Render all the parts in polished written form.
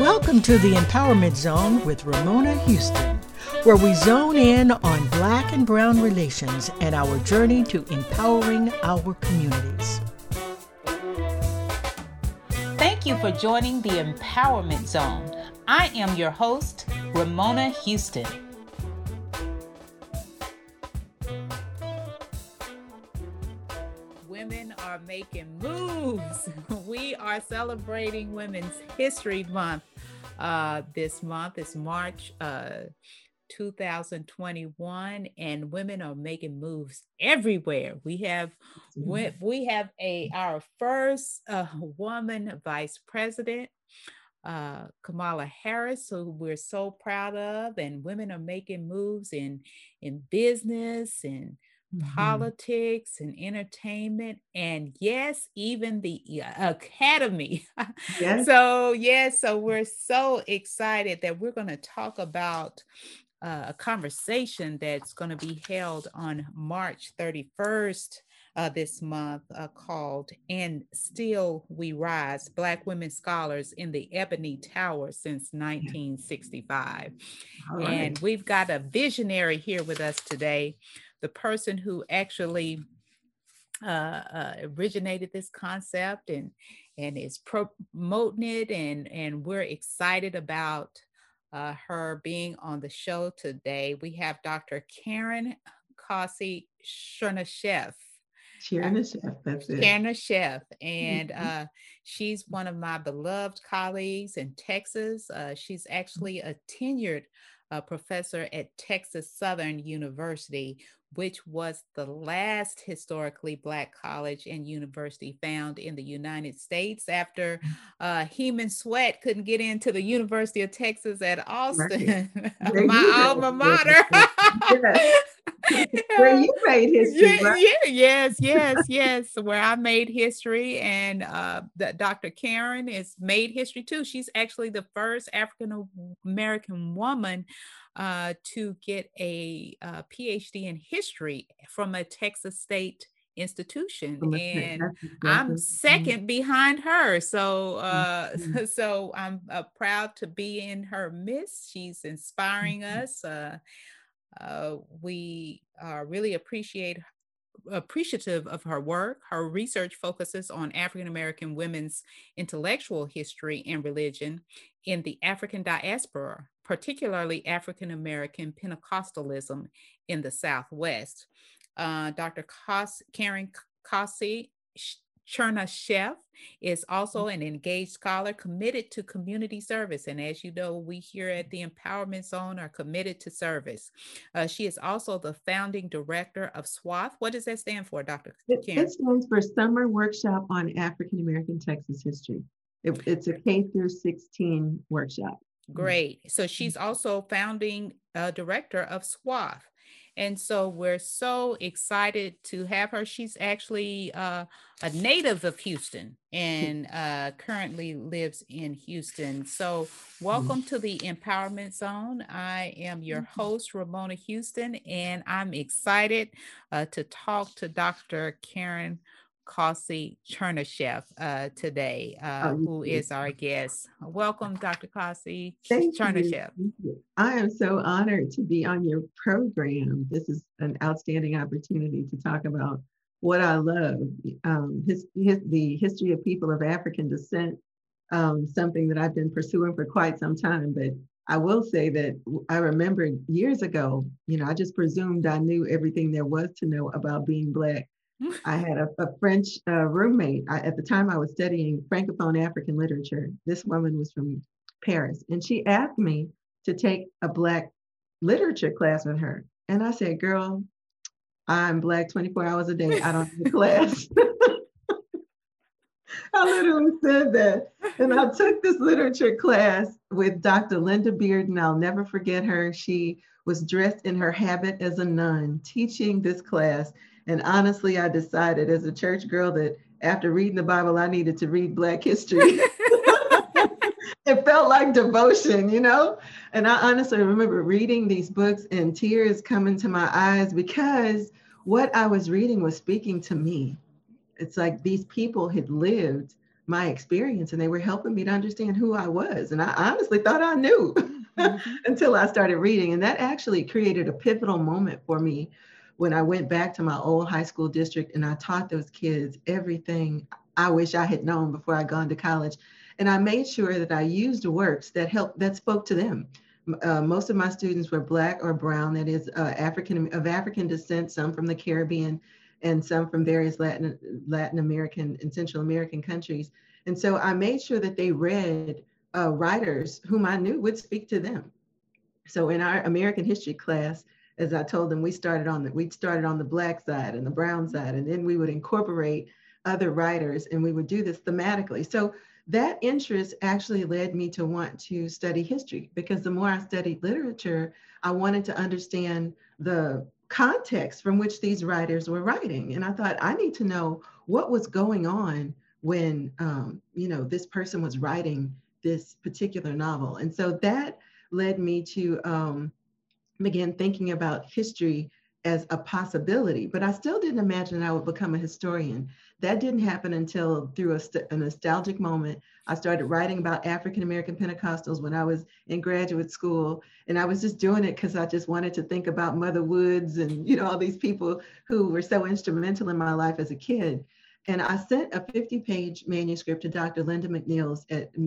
Welcome to the Empowerment Zone with Ramona Houston, where we zone in on Black and Brown relations and our journey to empowering our communities. Thank you for joining the Empowerment Zone. I am your host, Ramona Houston. Women are making moves. We are celebrating Women's History Month. This month is March 2021, and women are making moves everywhere. We have our first woman vice president, Kamala Harris, who we're so proud of, and women are making moves in business and politics and entertainment, and yes, even the academy. Yes. So we're so excited that we're going to talk about a conversation that's going to be held on March 31st this month called "And Still We Rise: Black Women Scholars in the Ebony Tower Since 1965. All right. And we've got a visionary here with us today, the person who actually originated this concept and is promoting it, and we're excited about her being on the show today. We have Dr. Karen Kasi Chernyshев. Chernyshев, that's it. Chernyshев, and she's one of my beloved colleagues in Texas. She's actually a tenured professor at Texas Southern University, which was the last historically Black college and university found in the United States after Heman Sweat couldn't get into the University of Texas at Austin, Right. my alma mater. Where you made history, right? Yes, where I made history, and Dr. Karen has made history too. She's actually the first African American woman to get a PhD in history from a Texas state institution, and I'm second behind her. So so I'm proud to be in her midst. She's inspiring us. We are really appreciative of her work. Her research focuses on African American women's intellectual history and religion in the African diaspora, particularly African American Pentecostalism in the Southwest. Dr. Karen Kasi Chernyshев is also an engaged scholar committed to community service. And as you know, we here at the Empowerment Zone are committed to service. She is also the founding director of SWATH. What does that stand for, Dr. Karen? It stands for Summer Workshop on African American Texas History. It's a K through 16 workshop. Great. So she's also founding director of SWATH. And so we're so excited to have her. She's actually a native of Houston and currently lives in Houston. So welcome to the Empowerment Zone. I am your host, Ramona Houston, and I'm excited to talk to Dr. Karen Kasi Chernyshef today, who is our guest. Welcome, Dr. Kasi Chernyshef. I am so honored to be on your program. This is an outstanding opportunity to talk about what I love, the history of people of African descent, something that I've been pursuing for quite some time. But I will say that I remember years ago, I just presumed I knew everything there was to know about being Black. I had a French roommate. At the time, I was studying Francophone African literature. This woman was from Paris, and she asked me to take a Black literature class with her. And I said, girl, I'm Black 24 hours a day. I don't need a class. I literally said that. And I took this literature class with Dr. Linda Bearden. I'll never forget her. She was dressed in her habit as a nun, teaching this class. And honestly, I decided as a church girl that after reading the Bible, I needed to read Black history. It felt like devotion, And I honestly remember reading these books and tears coming to my eyes because what I was reading was speaking to me. It's like these people had lived my experience, and they were helping me to understand who I was. And I honestly thought I knew until I started reading. And that actually created a pivotal moment for me when I went back to my old high school district and I taught those kids everything I wish I had known before I'd gone to college. And I made sure that I used works that spoke to them. Most of my students were Black or brown, that is of African descent, some from the Caribbean and some from various Latin American and Central American countries. And so I made sure that they read writers whom I knew would speak to them. So in our American history class, as I told them, we started on the Black side and the brown side, and then we would incorporate other writers, and we would do this thematically. So that interest actually led me to want to study history, because the more I studied literature, I wanted to understand the context from which these writers were writing. And I thought, I need to know what was going on when this person was writing this particular novel. And so that led me to begin thinking about history as a possibility, but I still didn't imagine I would become a historian. That didn't happen until through a nostalgic moment. I started writing about African-American Pentecostals when I was in graduate school. And I was just doing it because I just wanted to think about Mother Woods and, all these people who were so instrumental in my life as a kid. And I sent a 50-page manuscript to Dr. Linda McNeil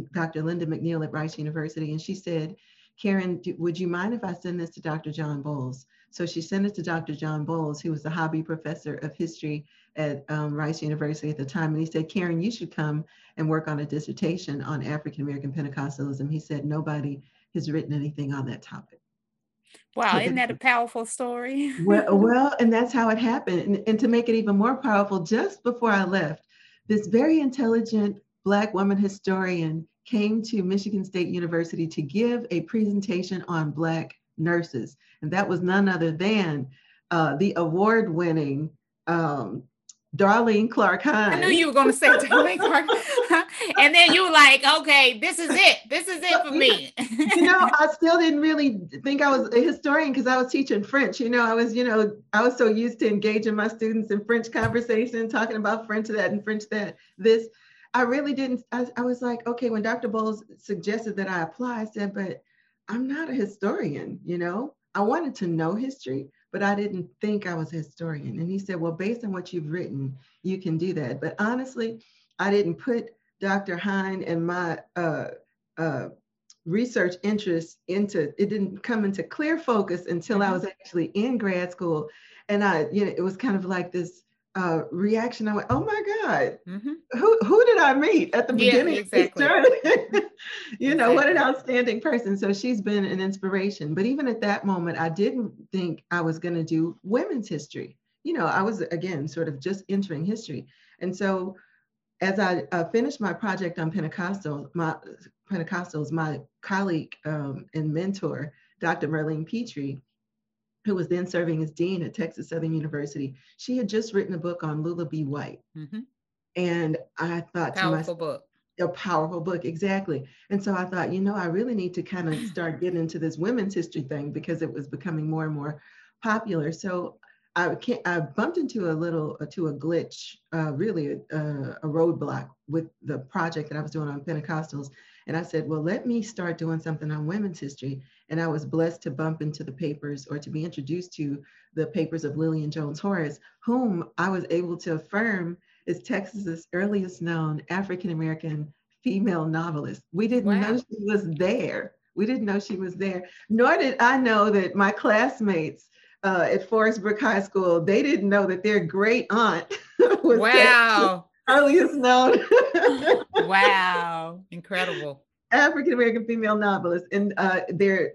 at Rice University. And she said, Karen, would you mind if I send this to Dr. John Bowles? So she sent it to Dr. John Bowles, who was the Hobby Professor of History at Rice University at the time. And he said, Karen, you should come and work on a dissertation on African-American Pentecostalism. He said, nobody has written anything on that topic. Wow, isn't that a powerful story? well, and that's how it happened. And to make it even more powerful, just before I left, this very intelligent Black woman historian came to Michigan State University to give a presentation on Black nurses. And that was none other than the award-winning Darlene Clark Hines. I knew you were going to say Darlene Clark. And then you were like, okay, this is it. This is it for me. I still didn't really think I was a historian because I was teaching French. I was so used to engaging my students in French conversation, talking about French that and French that, this. I really didn't. I was like, okay, when Dr. Bowles suggested that I apply, I said, but I'm not a historian, I wanted to know history, but I didn't think I was a historian. And he said, well, based on what you've written, you can do that. But honestly, I didn't put Dr. Hine and my research interests it didn't come into clear focus until I was actually in grad school. And it was kind of like this reaction. I went, oh my God, who did I meet at the beginning? Exactly. What an outstanding person. So she's been an inspiration. But even at that moment, I didn't think I was going to do women's history. I was, again, sort of just entering history. And so as I finished my project on Pentecostals, my colleague and mentor, Dr. Merlene Petrie, who was then serving as dean at Texas Southern University, she had just written a book on Lula B. White. And I thought a powerful book, exactly. And so I thought, I really need to kind of start getting into this women's history thing because it was becoming more and more popular. So I bumped into a glitch, really a roadblock with the project that I was doing on Pentecostals. And I said, well, let me start doing something on women's history. And I was blessed to bump into the papers or to be introduced to the papers of Lillian Jones Horace, whom I was able to affirm is Texas's earliest known African-American female novelist. We didn't know she was there. Nor did I know that my classmates at Forest Brook High School, they didn't know that their great aunt was Texas's earliest known. Wow, incredible. African-American female novelist. And they're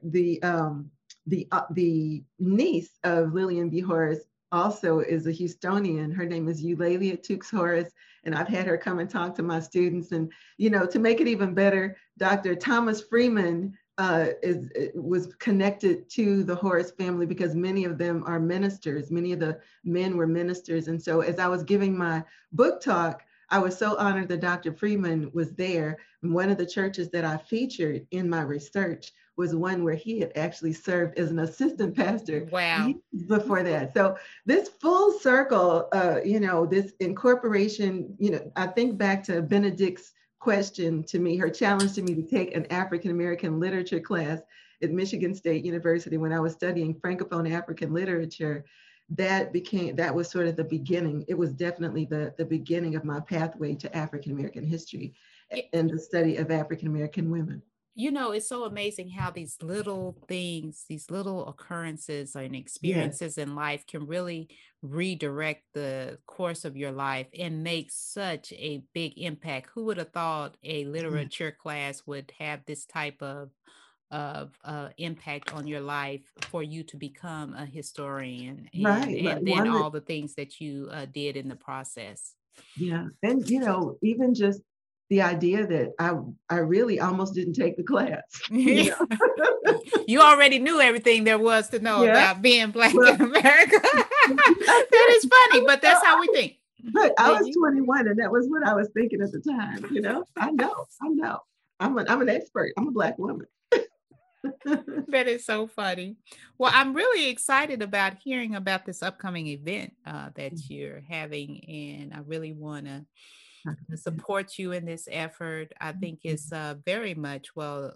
the niece of Lillian B. Horace also is a Houstonian. Her name is Eulalia Tukes Horace, and I've had her come and talk to my students. And to make it even better, Dr. Thomas Freeman was connected to the Horace family because many of them are ministers. Many of the men were ministers. And so as I was giving my book talk, I was so honored that Dr. Freeman was there. And one of the churches that I featured in my research was one where he had actually served as an assistant pastor before that. So this full circle, this incorporation, I think back to Benedict's question to me, her challenge to me to take an African American literature class at Michigan State University when I was studying Francophone African literature, that was sort of the beginning. It was definitely the beginning of my pathway to African American history and the study of African American women. You know, it's so amazing how these little things, these little occurrences and Yes. experiences in life can really redirect the course of your life and make such a big impact. Who would have thought a Yeah. literature class would have this type of impact on your life for you to become a historian, Right. and then One that, all the things that you did in the process. yeah. And, even just the idea that I really almost didn't take the class, you know? You already knew everything there was to know Yeah. about being Black Well, in America. That is funny, but that's how we think. But I was 21 and that was what I was thinking at the time, I know. I'm an expert. I'm a Black woman. That is so funny. Well, I'm really excited about hearing about this upcoming event that you're having, and I really want to support you in this effort. I think it's very much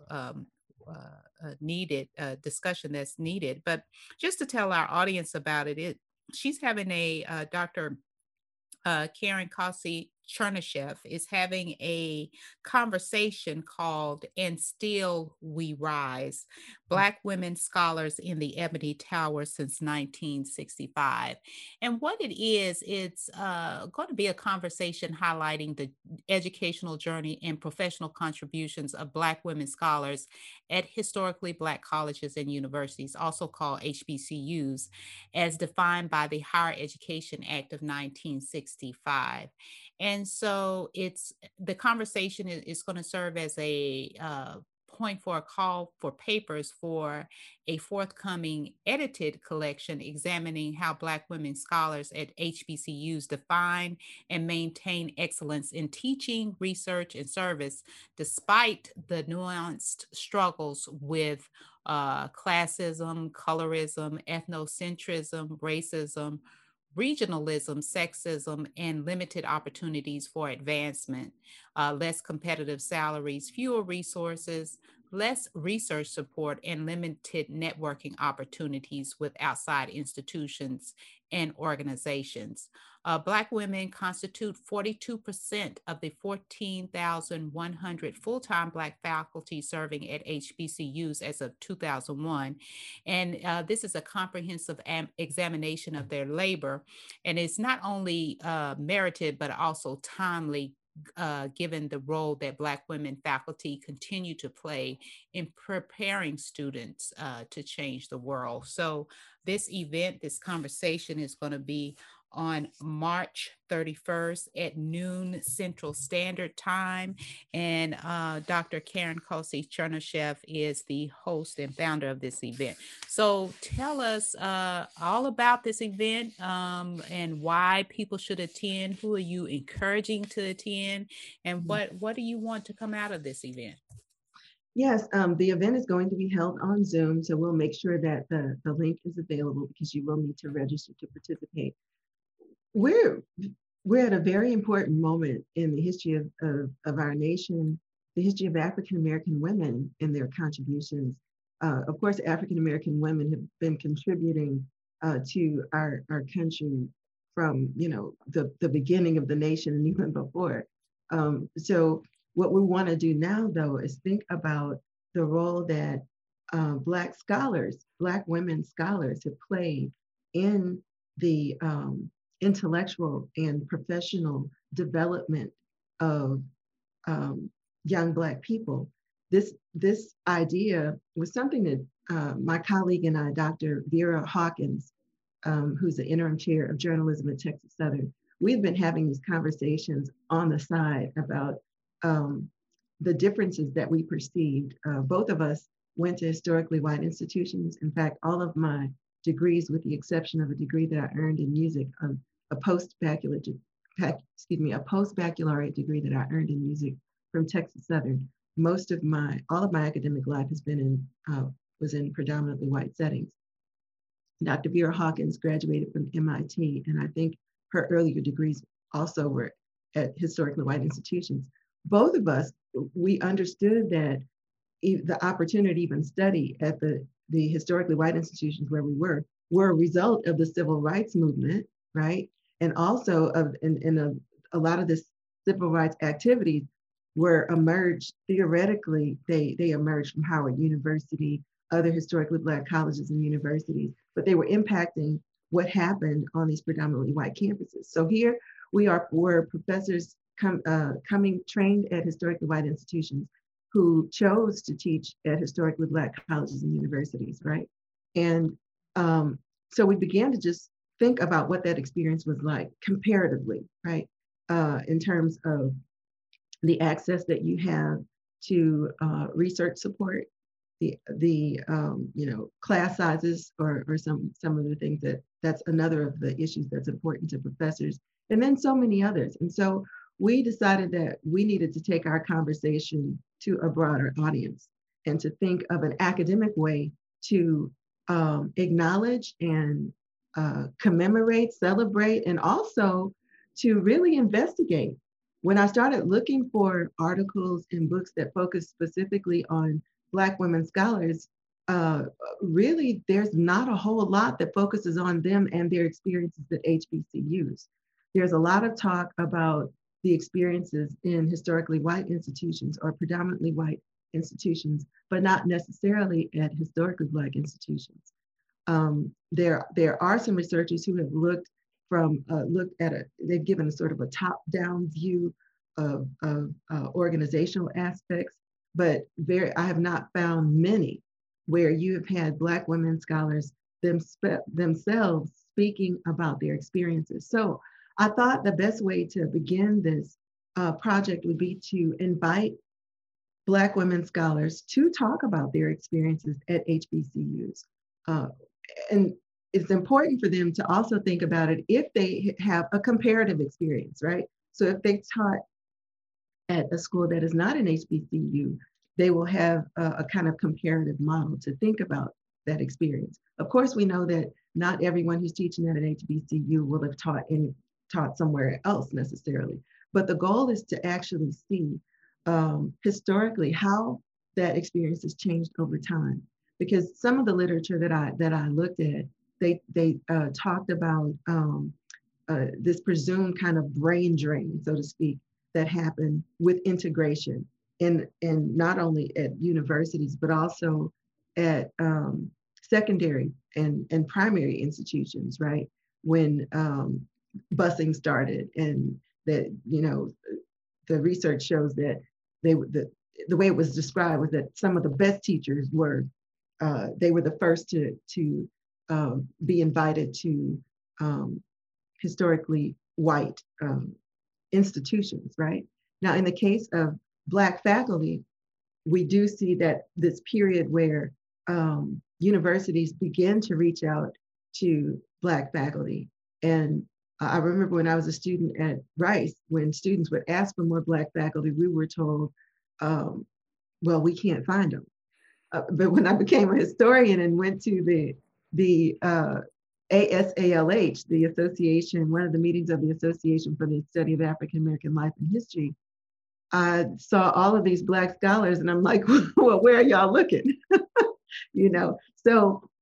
needed discussion that's needed. But just to tell our audience about it, she's having a Dr. Karen Kasi Chernishev is having a conversation called "And Still We Rise: Black Women Scholars in the Ebony Tower Since 1965." And what it is, it's going to be a conversation highlighting the educational journey and professional contributions of Black women scholars at historically Black colleges and universities, also called HBCUs, as defined by the Higher Education Act of 1965. And so the conversation is going to serve as a point for a call for papers for a forthcoming edited collection examining how Black women scholars at HBCUs define and maintain excellence in teaching, research, and service, despite the nuanced struggles with classism, colorism, ethnocentrism, racism, regionalism, sexism, and limited opportunities for advancement, less competitive salaries, fewer resources, less research support, and limited networking opportunities with outside institutions and organizations. Black women constitute 42% of the 14,100 full-time Black faculty serving at HBCUs as of 2001. And this is a comprehensive examination of their labor. And it's not only merited, but also timely, given the role that Black women faculty continue to play in preparing students to change the world. So this event, this conversation is going to be on March 31st at noon Central Standard Time. And Dr. Karen Kasi Chernishev is the host and founder of this event. So tell us all about this event and why people should attend. Who are you encouraging to attend? And what do you want to come out of this event? Yes, the event is going to be held on Zoom, so we'll make sure that the link is available because you will need to register to participate. We're at a very important moment in the history of our nation, the history of African American women and their contributions. Of course, African American women have been contributing to our country from the beginning of the nation and even before. So what we want to do now, though, is think about the role that Black scholars, Black women scholars, have played in the intellectual and professional development of young Black people. This idea was something that my colleague and I, Dr. Vera Hawkins, who's the interim chair of journalism at Texas Southern, we've been having these conversations on the side about the differences that we perceived. Both of us went to historically white institutions. In fact, all of my degrees, with the exception of a degree that I earned in music, a post-baccalaureate degree that I earned in music from Texas Southern. All of my academic life has been was in predominantly white settings. Dr. Vera Hawkins graduated from MIT, and I think her earlier degrees also were at historically white institutions. both of us, we understood that the opportunity to even study at the historically white institutions where we were a result of the civil rights movement, right? And also of a lot of this civil rights activities were emerged theoretically, they emerged from Howard University, other historically Black colleges and universities, but they were impacting what happened on these predominantly white campuses. So here we're professors coming trained at historically white institutions who chose to teach at historically Black colleges and universities, right? And so we began to just think about what that experience was like comparatively, right? In terms of the access that you have to research support, the class sizes, or some of the things that's another of the issues that's important to professors, and then so many others. And so we decided that we needed to take our conversation to a broader audience and to think of an academic way to acknowledge and commemorate, celebrate, and also to really investigate. When I started looking for articles and books that focus specifically on Black women scholars, really there's not a whole lot that focuses on them and their experiences at HBCUs. There's a lot of talk about the experiences in historically white institutions or predominantly white institutions, but not necessarily at historically Black institutions. There are some researchers who have looked at they've given a sort of a top-down view of organizational aspects, but I have not found many where you have had Black women scholars themselves speaking about their experiences. So I thought the best way to begin this project would be to invite Black women scholars to talk about their experiences at HBCUs. And it's important for them to also think about it if they have a comparative experience, right? So if they taught at a school that is not an HBCU, they will have a kind of comparative model to think about that experience. Of course, we know that not everyone who's teaching at an HBCU will have taught somewhere else necessarily, but the goal is to actually see historically how that experience has changed over time. Because some of the literature that I looked at, they talked about this presumed kind of brain drain, so to speak, that happened with integration in not only at universities, but also at secondary and primary institutions, right? When busing started, and that, the research shows that the way it was described was that some of the best teachers were they were the first to be invited to historically white institutions, right? Now, in the case of Black faculty, we do see that this period where universities begin to reach out to Black faculty. And I remember when I was a student at Rice, when students would ask for more Black faculty, we were told, well, we can't find them. But when I became a historian and went to the ASALH, the association, one of the meetings of the Association for the Study of African American Life and History, I saw all of these Black scholars, and I'm like, well, where are y'all looking? So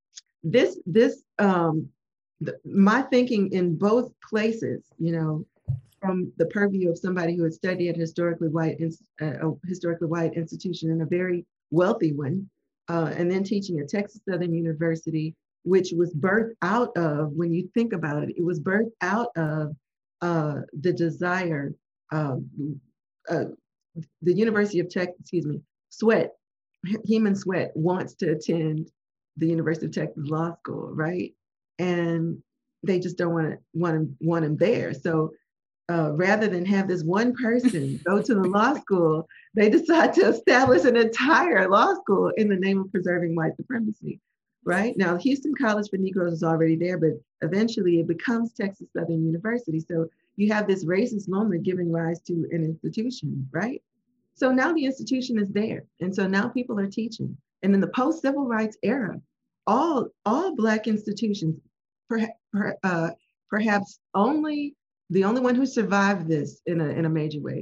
my thinking in both places, from the purview of somebody who had studied at a historically white institution, and a very wealthy one, and then teaching at Texas Southern University, which was birthed out of, when you think about it, it was birthed out of the desire, the University of Texas, Heman Sweat wants to attend the University of Texas Law School, right? And they just don't want him there. So rather than have this one person go to the law school, they decide to establish an entire law school in the name of preserving white supremacy, right? Now, Houston College for Negroes is already there, but eventually it becomes Texas Southern University. So you have this racist moment giving rise to an institution, right? So now the institution is there. And so now people are teaching. And in the post-civil rights era, all Black institutions, perhaps the only one who survived this in a major way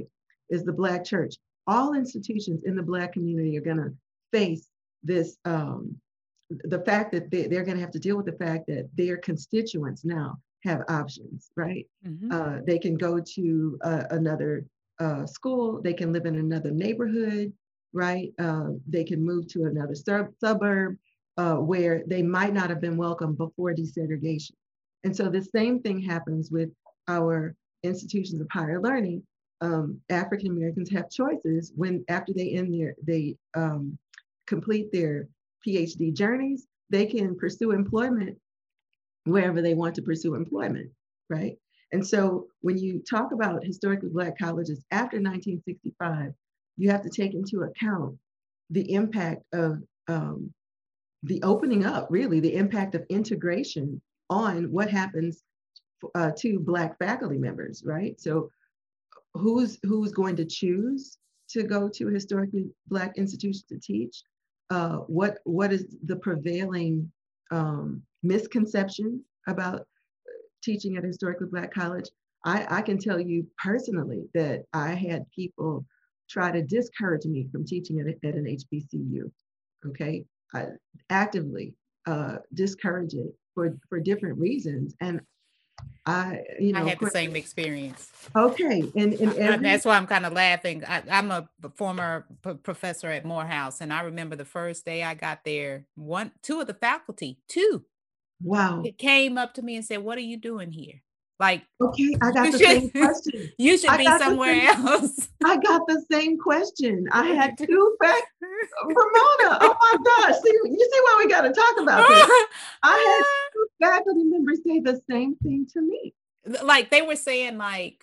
is the Black church. All institutions in the Black community are going to face this, the fact that they're going to have to deal with the fact that their constituents now have options, right? Mm-hmm. They can go to another school, they can live in another neighborhood, right? They can move to another suburb where they might not have been welcome before desegregation. And so the same thing happens with our institutions of higher learning. African Americans have choices when, after they complete their PhD journeys, they can pursue employment wherever they want to pursue employment, right? And so when you talk about historically Black colleges after 1965, you have to take into account the impact of the opening up, really, the impact of integration on what happens to Black faculty members, right? So who's going to choose to go to a historically Black institution to teach? What is the prevailing misconception about teaching at a historically Black college? I can tell you personally that I had people try to discourage me from teaching at an HBCU. Okay, I actively discourage it for different reasons, and I had the same experience. Okay, and that's why I'm kind of laughing. I'm a former professor at Morehouse, and I remember the first day I got there, two of the faculty, wow, it came up to me and said, "What are you doing here?" Like, okay, I got the same question. You should be somewhere else. I got the same question. I had two Ramona. Oh my gosh. See, you see why we got to talk about this. I had two faculty members say the same thing to me. Like they were saying, like,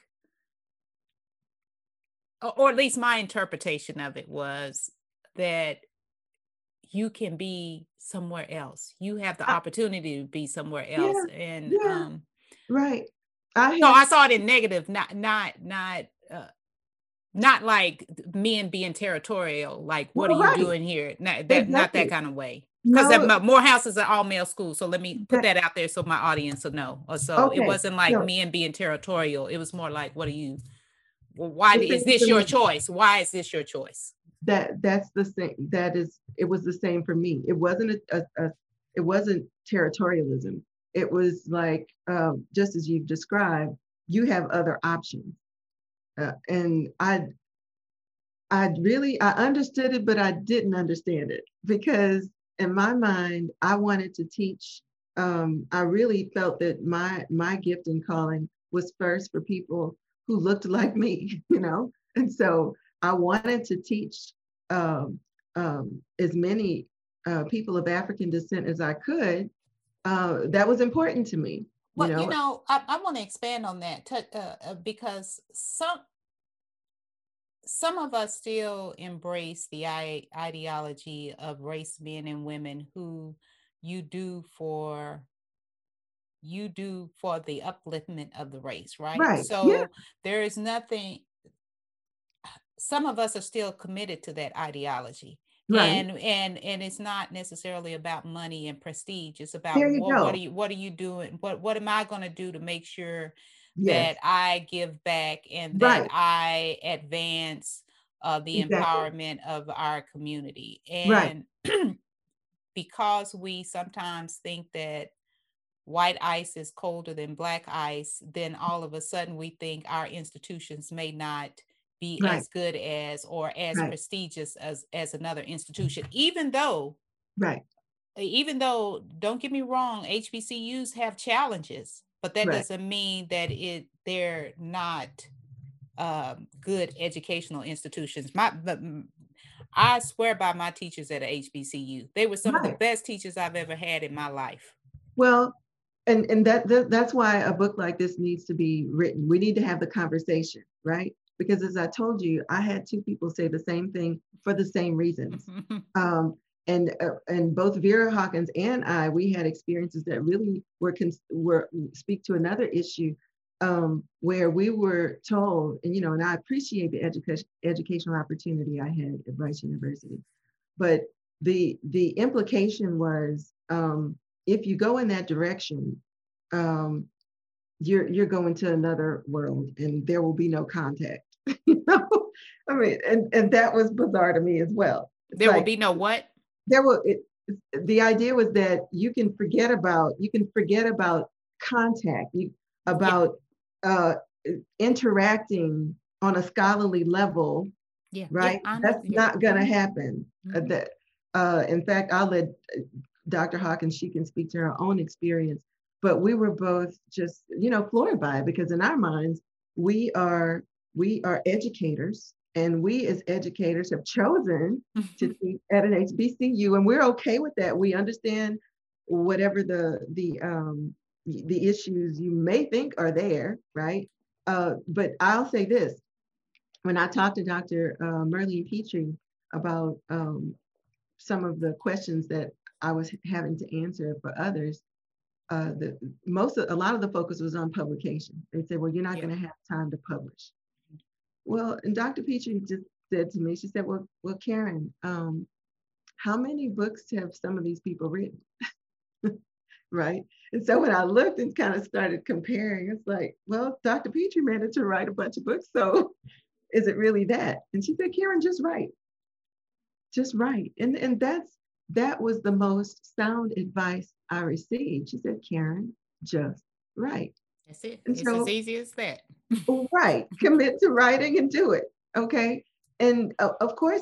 or at least my interpretation of it was that you can be somewhere else. You have the opportunity to be somewhere else. Yeah, and yeah, right. I saw it in negative, not like men being territorial, like, what are you doing here? Not that kind of way. Because Morehouse is an all-male school. So let me put that out there so my audience will know. So it wasn't like men being territorial. It was more like, why is this your choice? Why is this your choice? That's the same. It was the same for me. It wasn't it wasn't territorialism. It was like, just as you've described, you have other options. And I understood it, but I didn't understand it, because in my mind, I wanted to teach. I really felt that my gift and calling was first for people who looked like me, and so I wanted to teach as many people of African descent as I could. That was important to me. Well, I want to expand on that because some of us still embrace the ideology of race men and women who you do for the upliftment of the race, right? Right. So yeah. There is nothing. Some of us are still committed to that ideology. Right. And it's not necessarily about money and prestige. It's about what are you doing? What am I going to do to make sure that I give back and that I advance the empowerment of our community? And because we sometimes think that white ice is colder than Black ice, then all of a sudden we think our institutions may not be as good as or as prestigious as another institution, even though, don't get me wrong, HBCUs have challenges, but that doesn't mean that they're not good educational institutions. I swear by my teachers at a HBCU. They were some of the best teachers I've ever had in my life. Well, and that's why a book like this needs to be written. We need to have the conversation, right? Because as I told you, I had two people say the same thing for the same reasons. And both Vera Hawkins and I, we had experiences that really were speak to another issue where we were told, and I appreciate the educational opportunity I had at Rice University, but the implication was, if you go in that direction, you're going to another world, and there will be no contact. I mean, and that was bizarre to me as well. It's There will like be no what? there were the idea was that you can forget about contact, Yeah, about uh, interacting on a scholarly level, yeah, right? I That's understand. not going to happen. Mhm. In fact, I'll let Dr. Hawkins, she can speak to her own experience, but we were both just, floored by it because in our minds, we are we are educators, and we as educators have chosen to teach at an HBCU, and we're okay with that. We understand whatever the issues you may think are there, right? But I'll say this: when I talked to Dr. Merlene Petrie about some of the questions that I was having to answer for others, a lot of the focus was on publication. They said, "Well, you're not Yeah. going to have time to publish." Well, and Dr. Petrie just said to me, she said, "Well, Karen, how many books have some of these people written?" Right? And so when I looked and kind of started comparing, it's like, well, Dr. Petrie managed to write a bunch of books, so is it really that? And she said, "Karen, just write." And that was the most sound advice I received. She said, "Karen, just write." That's it. And It's as so, easy as that. right, commit to writing and do it. Okay. And of course,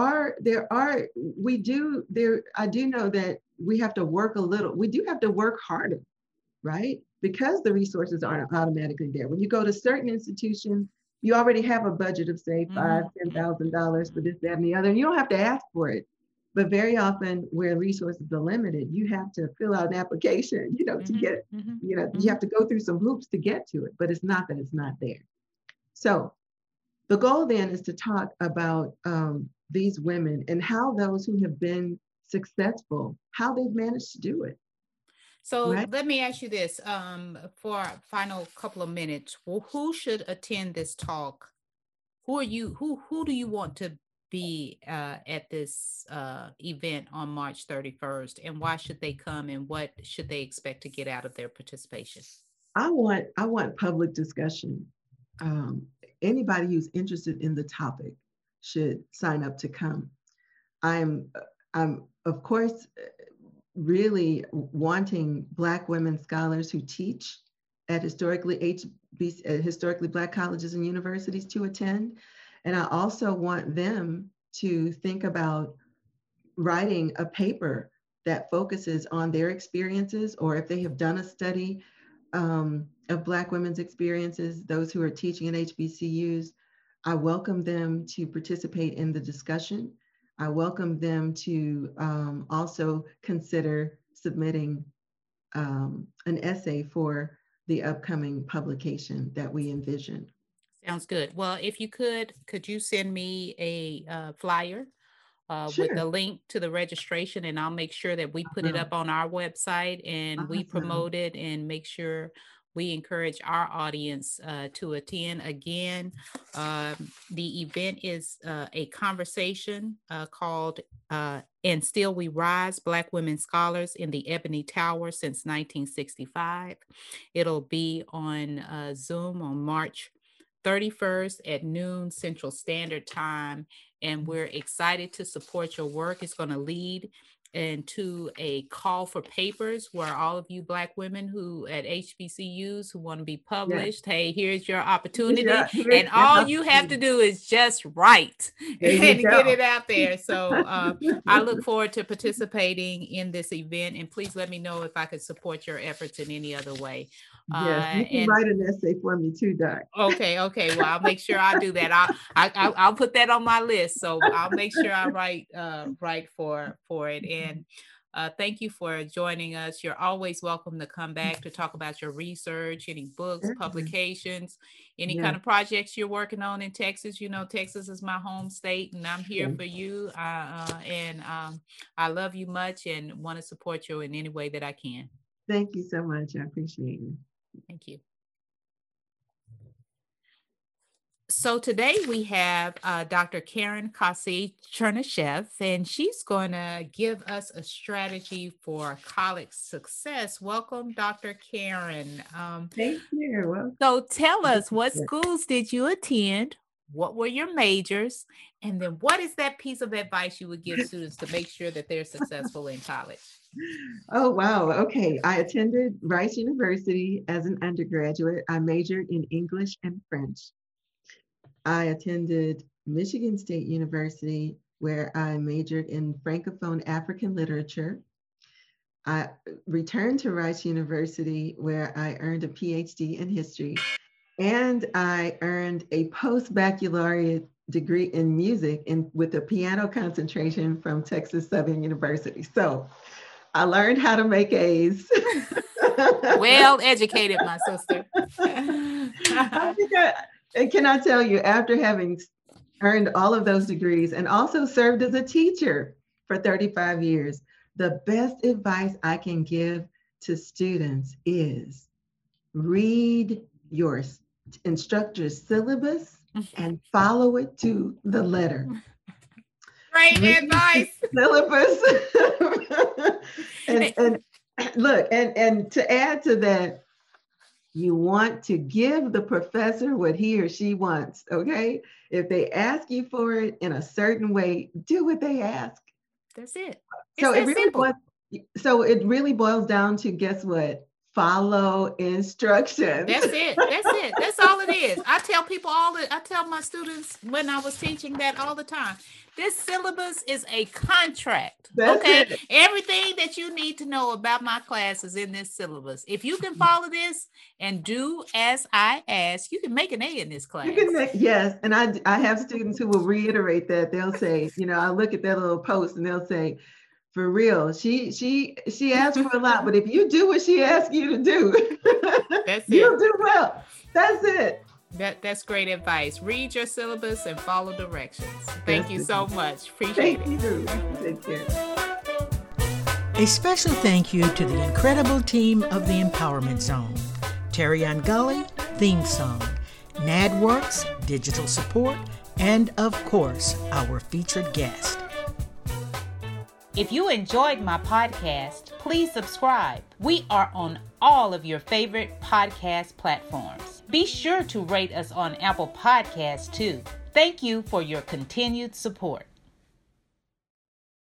we do there. I do know that we have to work a little. We do have to work harder, right? Because the resources aren't automatically there. When you go to certain institutions, you already have a budget of say five, Mhm. $10,000 for this, that, and the other, and you don't have to ask for it. But very often, where resources are limited, you have to fill out an application, to Mhm. get, Mhm. you have Mhm. to go through some hoops to get to it. But it's not that it's not there. So the goal then is to talk about these women and how those who have been successful, how they've managed to do it, So right? let me ask you this, for our final couple of minutes. Well, who should attend this talk? Who are you? Who do you want to be at this event on March 31st? And why should they come? And what should they expect to get out of their participation? I want public discussion. Um, Anybody who's interested in the topic should sign up to come. I'm I'm of course really wanting Black women scholars who teach at historically Black colleges and universities to attend, and I also want them to think about writing a paper that focuses on their experiences, or if they have done a study of Black women's experiences, those who are teaching at HBCUs, I welcome them to participate in the discussion. I welcome them to also consider submitting an essay for the upcoming publication that we envision. Sounds good. Well, if you could you send me a flyer with Sure. a link to the registration, and I'll make sure that we put it up on our website and we Awesome. promote it and make sure we encourage our audience to attend. Again, the event is a conversation called And Still We Rise, Black Women Scholars in the Ebony Tower since 1965. It'll be on Zoom on March 31st at noon Central Standard Time, and we're excited to support your work. It's going to lead into a call for papers where all of you Black women who at HBCUs who want to be Yes. published, hey, here's your Here's opportunity. here's And the all you have to opportunity. do is just write There you and get go. it out there. So I look forward to participating in this event. And please let me know if I could support your efforts in any other way. Yes, you can And write an essay for me too, Doc. Okay, okay. Well, I'll make sure I do that. I'll put that on my list. So I'll make sure I write for it. And thank you for joining us. You're always welcome to come back to talk about your research, any books, Certainly. publications, any kind Yes, of projects you're working on in Texas. You know, Texas is my home state, and I'm here yes. for you. And I love you much and want to support you in any way that I can. Thank you so much. I appreciate you. Thank you. So today we have Dr. Karen Kasi Chernishev, and she's going to give us a strategy for college success. Welcome, Dr. Karen. Thank you. Well, So tell this us, is what good. schools did you attend? what were your majors, and then what is that piece of advice you would give students to make sure that they're successful in college? Oh, wow. Okay. I attended Rice University as an undergraduate. I majored in English and French. I attended Michigan State University, where I majored in Francophone African literature. I returned to Rice University, where I earned a PhD in history, and I earned a post-baccalaureate degree in music with a piano concentration from Texas Southern University. So I learned how to make A's. Well educated, my sister. And can I tell you, after having earned all of those degrees and also served as a teacher for 35 years, the best advice I can give to students is read your instructor's syllabus and follow it to the letter. Great advice. Syllabus. and look, and to add to that, you want to give the professor what he or she wants, okay? If they ask you for it in a certain way, do what they ask. That's it. So it really boils down to, guess what? Follow instructions. That's it. That's it. That's all it is. I tell my students when I was teaching that all the time. This syllabus is a contract. That's okay. It. Everything that you need to know about my class is in this syllabus. If you can follow this and do as I ask, you can make an A in this class. Yes. And I have students who will reiterate that. They'll say, I look at that little post and they'll say, for real, she asked for a lot, but if you do what she asks you to do, you'll do well. That's it. That's great advice. Read your syllabus and follow directions. Thank you so much. Appreciate it. Thank you. Take care. A special thank you to the incredible team of the Empowerment Zone. Terry-Ann Gully, theme song. NADWorks, digital support, and of course, our featured guest. If you enjoyed my podcast, please subscribe. We are on all of your favorite podcast platforms. Be sure to rate us on Apple Podcasts too. Thank you for your continued support.